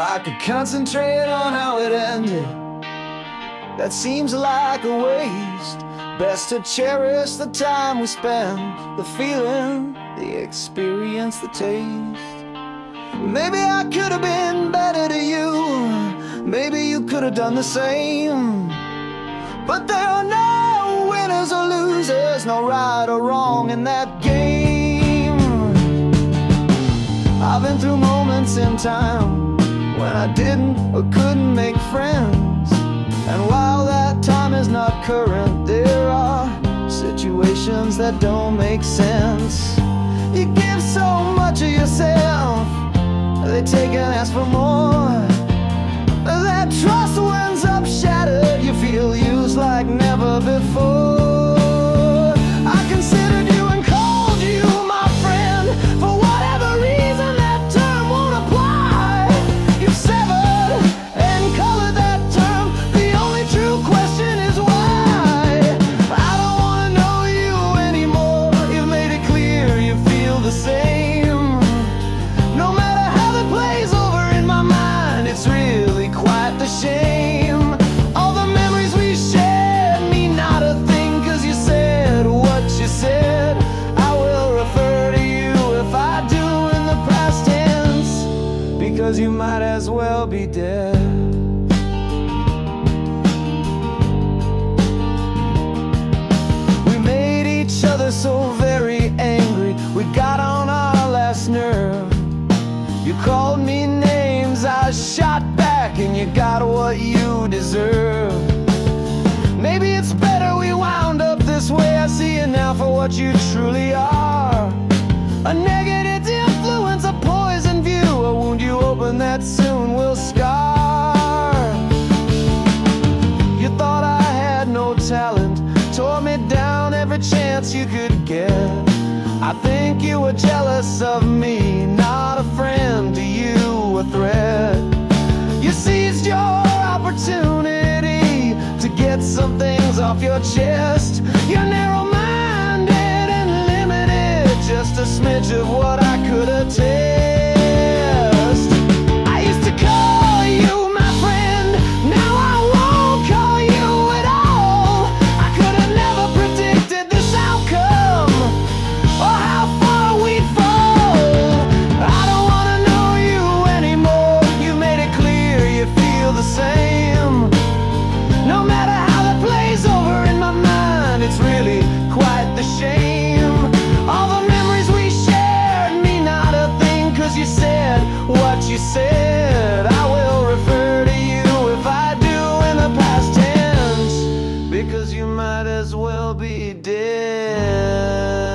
I could concentrate on how it ended. That seems like a waste. Best to cherish the time we spend, the feeling, the experience, the taste. Maybe I could have been better to you. Maybe you could have done the same. But there are no winners or losers, no right or wrong in that game. I've been through moments in time when I didn't or couldn't make friends. And while that time is not current, there are situations that don't make sense. You give so much of yourself, they take and ask for more. That trust winds up shattered, you feel used like never before. I considered you and called you my friend. For whatever reason that term won't apply, you've severed and colored that term. The only true question is why. I don't wanna know you anymore. You've made it clear you feel the same. No matter how that plays over in my mind, it's really quite the shame. All the memories we shared mean not a thing, 'cause you said what you said. I will refer to you if I do in the past tense, because you might as well be dead. We made each other so very angry, we got on our last nerve. You called me names, I shot back, and you got what you deserve. Maybe it's better we wound up this way. I see you now for what you truly are. A negative influence, a poison view, a wound you open that soon will scar. You thought I had no talent, tore me down every chance you could get. I think you were jealous of me, not a friend to you, a threat. You seized your opportunity to get some things off your chest. You're narrow-minded and limited, just a smidge of what I could attest. I used to call you my friend, now I won't call you at all. I could have never predicted this outcome, or how far we'd fall. I don't wanna know you anymore. You made it clear you feel the same. No matter how that plays over in my mind, it's really quite the shame. All the memories we shared mean not a thing, 'cause you said what you said. I will refer to you if I do in the past tense, because you might as well be dead.